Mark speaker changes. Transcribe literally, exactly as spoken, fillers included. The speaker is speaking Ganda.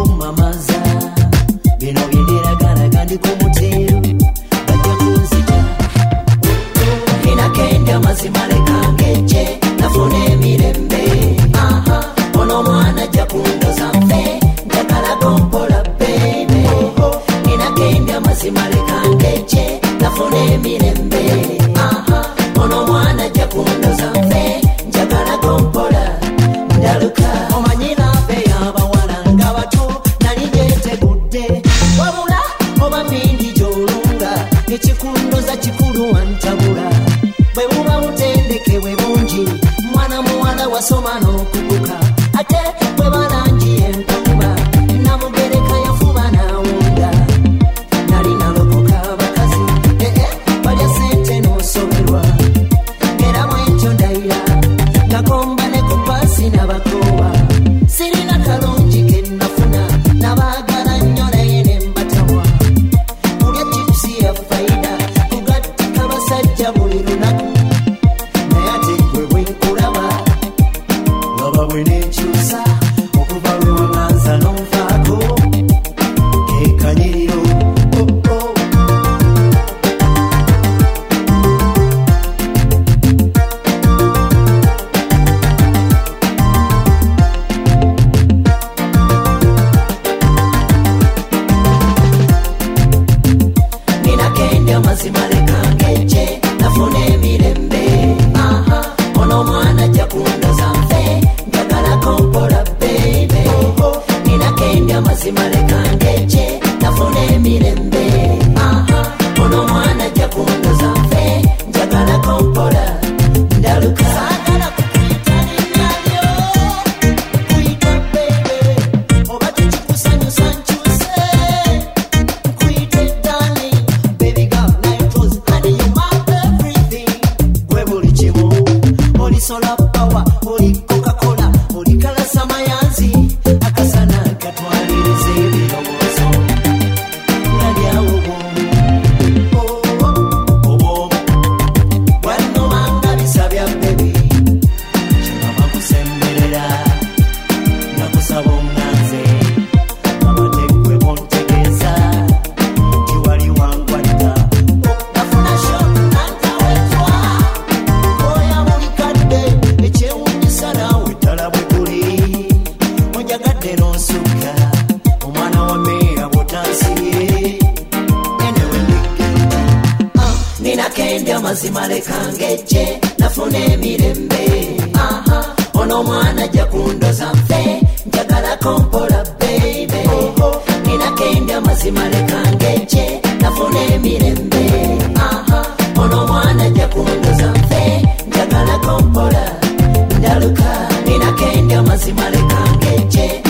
Speaker 1: kumamaza bino byenderagalaga ndi ku muteero bajja kunzita ninakenda mazima lekangeje nafuna emirembe ono mwana ajja kundoza nfe njagala gompola baby ninakenda mazima lekangeje nafuna emirembe ono mwana ajja kundoza nfe njagala gompola ndaluka omanyina be abawala nga bato nali gyetegudde wabula oba mindi gyolunga ekikundoza kikulu wantabula bwe buba butendeke bwe bungi mwana muwala wasoma n'okuguka ate bwe balangi enkuba namugereka yafuba nawunda nali nalokoka abakazi ee balya sente n'osoberwa era mwekyo ndayira nakomba ne ku pasi n'abakoowa sirina kalungi ke nafuna nabaagala nnyo naye ne mbatamwa kulya chipusi ya faida kugattika basajja buli lunaku naye ate gwe bwe nkulaba ngaba bwe nekyusa okuva lwe waŋŋanza n'onfaako kekanyiriro oh, oh. Ninakenda mazima lekangeje nafuna emirembe ono mwana ajja kundoza nfe njagala kompola baby ninakenda mazima lekangeje nafuna emirembe ono mwana ajja kundoza nfe njagala kompola ndaluka sagala kukuyita linnalyo kuyita baby oba tukikusanyusa nkyuse kuyite darling baby girl night rose honey you my everything gwe buli kimu oli solar power oli coca-cola oli kalasa mayanzi akasana katwaliriza ebirowoozo nalyawo bwomu obwomu bwannomanga bisabya baby kyebaba kusemberera nakusaba oŋŋanze amategwe bontegeeza tiwali wangwatta nafuna sho nantawetwa oya buli kadde ekyewunyisa naawe ddala bwe guli onjagadde n'onsukka omwana wa meera bwotansibye enewe ndigenti ninakenda mazima lekangeje nafuna emirembe ono mwana ajja kundoza nfe njagala kompola baby ninakenda mazima lekangeje nafuna emirembe ono mwana ajja kundoza nfe njagala kompola ndaluka ninakenda mazima lekangeje